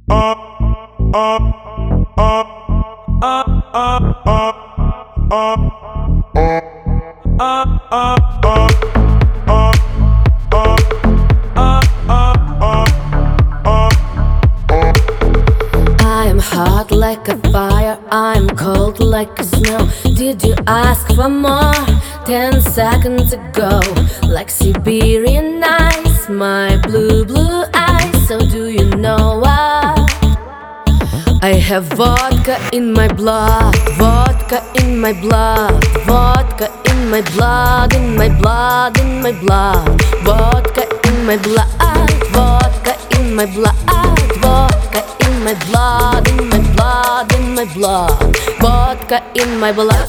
I'm hot like a fire, I'm cold like a snow. Did you ask for more 10 seconds ago? Like Siberian ice, my blue, blue eyes. So do you know what? I have vodka in my blood, vodka in my blood, vodka in my blood, in my blood, in my blood, vodka in my blood, vodka in my blood, vodka in my blood, in my blood, in my blood, vodka in my blood.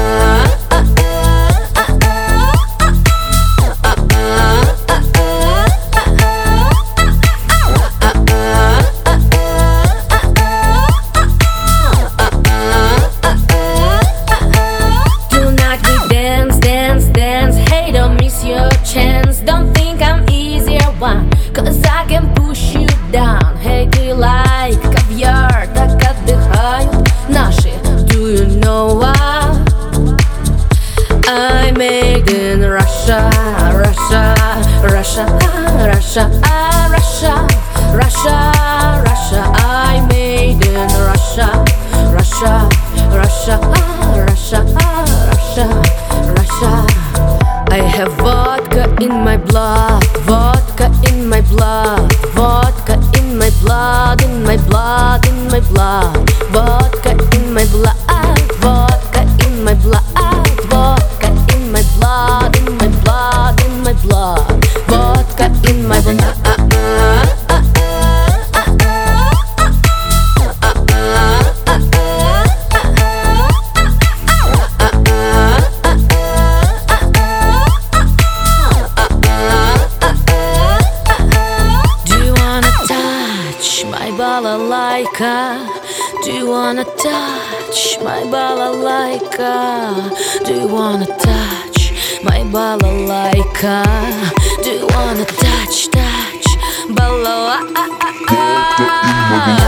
Don't think I'm easier one, cause I can push you down. Hey, do you like caviar? Так отдыхают наши. Do you know what? I made in Russia, Russia, Russia, Russia, Russia, Russia, Russia. I made in Russia, Russia, Russia, Russia, Russia, Russia. I have vodka in my blood, vodka in my blood, vodka in my blood, in my blood, in my blood, vodka in my blood, vodka in my blood, vodka in my blood, in my blood, in my blood, vodka in my blood. Balalaika, do you wanna touch my balalaika? Do you wanna touch my balalaika? Do you wanna touch balalaika?